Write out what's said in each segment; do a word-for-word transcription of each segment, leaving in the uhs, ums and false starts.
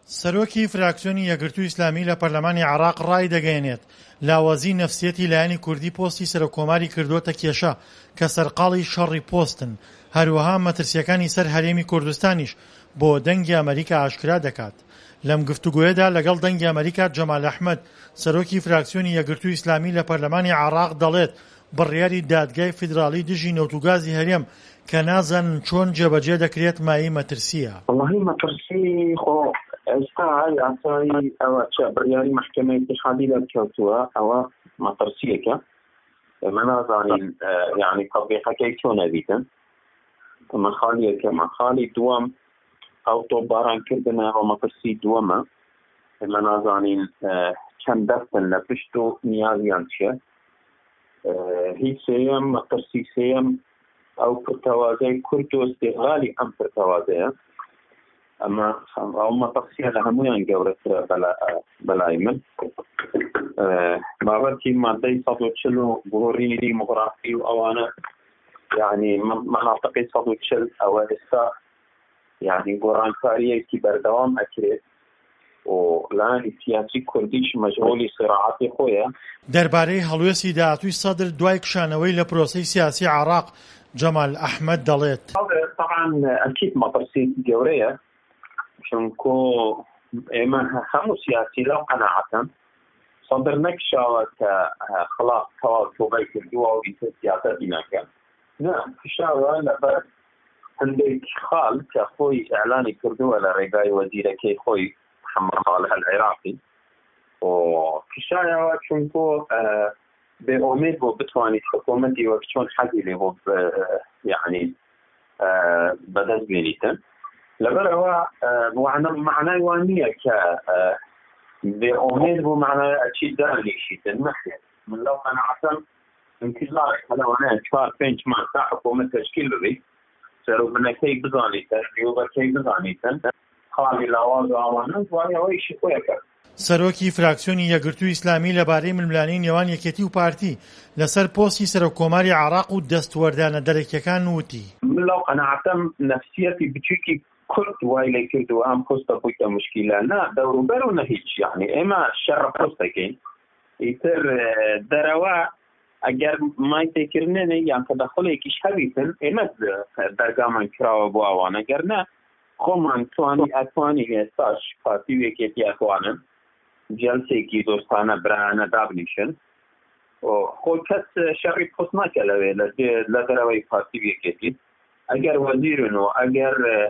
سەرۆکی فراکسیۆنی یەکگرتووی ئیسلامی لە پەرلەمانی عێراق ڕای دەگەیەنێت لاوازی نەفسیەتی لایەنی کوردی پۆستی سەرۆکۆماری کردووەتە کێشە کە سەرقاڵی شەڕی پۆستن. هەروەها مەترسیەکانی سەر هەرێمی کوردستانیش بۆ دەنگی ئەمریکا ئاشکرا دەکات. لەم گفتوگۆیەدا لەگەڵ دەنگی ئەمریکا جەمال ئەحمەد سەرۆکی فراکسیۆنی یەکگرتووی ئیسلامی لە پەرلەمانی عێراق دەڵێت بڕیاری دادگای فیدراڵی دژی نەوتوگازی هەرێم کە نازانن چۆن جێبەجێ دەکرێت مای مەترسیە. والله مەترسی خۆ ئێستا یاسای ئەوە چ بڕیاری محکەمەی ئیتحادی دەرکەوتووە ئەوە مەترسیەکە ئێمە نازانین یعنی تەطبیقەکەی چۆن ئەبیتن ئەمە خاڵیەکە خاڵی دووەم ئەو تۆپبارانکردنە ئەو مەترسی دووەمە ئێمە نازانین چەند دەستن لە پشت و نیازیان چییە. هیچ سێیەم مەترسی سێیەم ئەو پرتەوازەی کورد و استیغلالی ئەم پرتەوازەیە ئەمە ئەو مەترسیە لە هەمویان گەورەترە بەلای من. بابەتی مادەی سەد و چل و بۆڕینی دیموغرافی و ئەوانە یعنی مناطقی سەد و چل ئەوە ئێستا یعنی گۆڕانکاریەکی بەردەوام ئەکرێت و لایەنی سیاسی کوردیش مەشغوڵی سراعەتی خۆیە. دەربارەی هەڵوێستی داهاتووی سەدر دوای کشانەوەی لە پرۆسەی سیاسی عێراق جەمال ئەحمەد دەڵێت طبعا ئەکید مەترسی گەورەیە چونکۆ ئێمە هەموو سیاسی لەو قەناعەتن سەدر نەکشاوە کە خلاص تەواو تۆبەی کردووە و ئیتر سیاسەتی نەکەن نه کشاوە لەبەر هەندێک خاڵ کە خۆی ئەعلانی کردووە لە ڕێگای وەزیرەکەی خۆی محەممەد صالح العێراقی و کشایەوە چونکۆ بێئومێد بۆ بتوانیت حکوومەتی وەک چۆن حەزی لێ بۆ یعنی بەدەست بێنیتن لەبەرەوە معنای وان نییە کە بێئومێد بۆ معنای ئەچی دانیشیتن نەخێت من لەو قەناعەتم انتظارێک هەلەوانەیە چوار پێنج مانگ تا حکوومەت تەشکیل ببیت سەرۆکبنەکەی بزانیتن ڕێوەبەرکەی بزانیتن خاڵی لاواز و ئەوانە توانیەوەیشی خۆیە کرد. سەرۆکی فراکسیۆنی یەکگرتووی ئیسلامی لەبارەی ململانەی نێوان یەکێتی و پارتی لەسەر پۆستی سەرۆکۆماری عێراق و دەستوەردانە دەرەکیەکان وتی من لەو قەناعەتم نەفسیەتی بچووکی کورد وای لێ کردووە ئەم پۆستە بوویتە مشکیلە نا دەوروبەر و نە هیچ یعنی ئێمە شەڕە پۆستەکەین ئیتر دەرەوە ئەگەر مای تێکردنێنێ یان تەدەخڵێکیش هەبیتن ئێمە دەرگامان کراوە بۆ ئەوانە گەرنە خۆمان توانی ئەتوانی ئێستاش پارتی یەکێتی ئەتوانن جەلسێکی دۆستانە برایانە دابنیشن خۆ کەس شەڕی پۆست ناکە لەوێ لە دەرەوەی پارتی یەکێتی ئەگەر وەزیرن و ئەگەر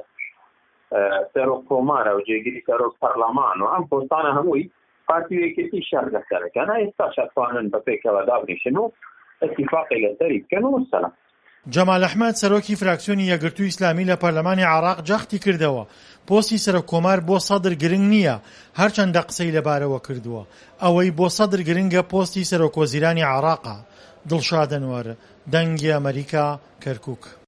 سەرۆک کۆمارە و جێگیری سەرۆک پەرلەمان و ئەم پۆستانە هەمووی پارتی یەکێتی شەڕ دەکەن ئێستاش ئەتوانن بە پێکەوە دابنیشن و ئەتیفاقی لەسەری بکەن و وەسەلام. جەمال ئەحمەد سەرۆکی فراکسیۆنی یەکگرتووی ئیسلامی لە پەرلەمانی عێراق جەختی کردەوە پۆستی سەرۆککۆمار بۆ سەدر گرنگ نییە هەرچەندە قسەی لەبارەوە کردووە ئەوەی بۆ سەدر گرنگە پۆستی سەرۆکوەزیرانی عێراقە. دڵشاد ئەنوەر، دەنگی ئەمریکا، کەرکووک.